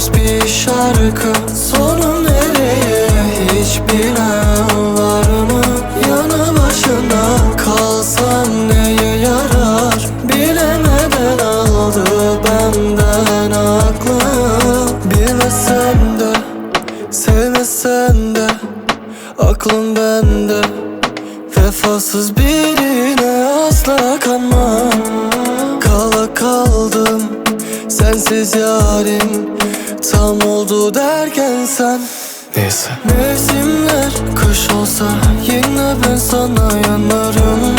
sözsüz bir şarkı. Sonu nereye hiç bilen var mı? Yanı başına kalsam neye yarar? Bilemeden aldı benden aklı. Bilmesen de sevmesen de aklım bende. Vefasız birine asla kanmam. Kala kaldım sensiz yarim, tam oldu derken sen. Neyse. Mevsimler kış olsa yine ben sana yanarım.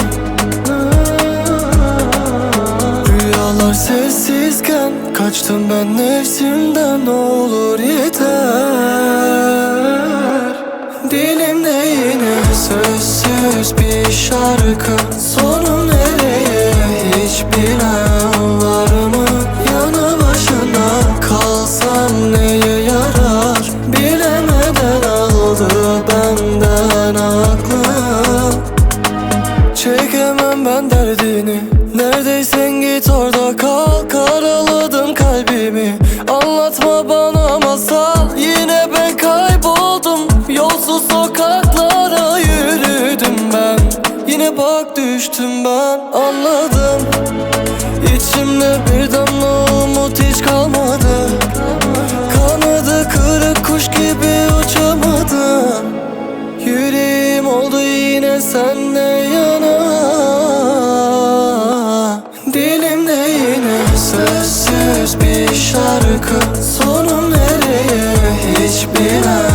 Rüyalar sessizken kaçtım ben nefsimden, olur yeter. Dilimde yine sözsüz bir şarkı. Sonu nereye hiç bilen var mı? Yanı başına kalsam neye yarar? Bilemeden aldı benden aklım. Çekemem ben derdini, neredeysen git orada kal. Karaladım kalbimi, anlatma bana masal. Yine ben kayboldum, yolsuz sokaklara yürüdüm ben. Yine bak düştüm ben, anladım. İçimde bir damla umut hiç kalmadı. Kanadı kırık kuş gibi uçamadım. Yüreğim oldu yine senle yana. Dilimde yine sözsüz bir şarkı. Sonu nereye hiç bilen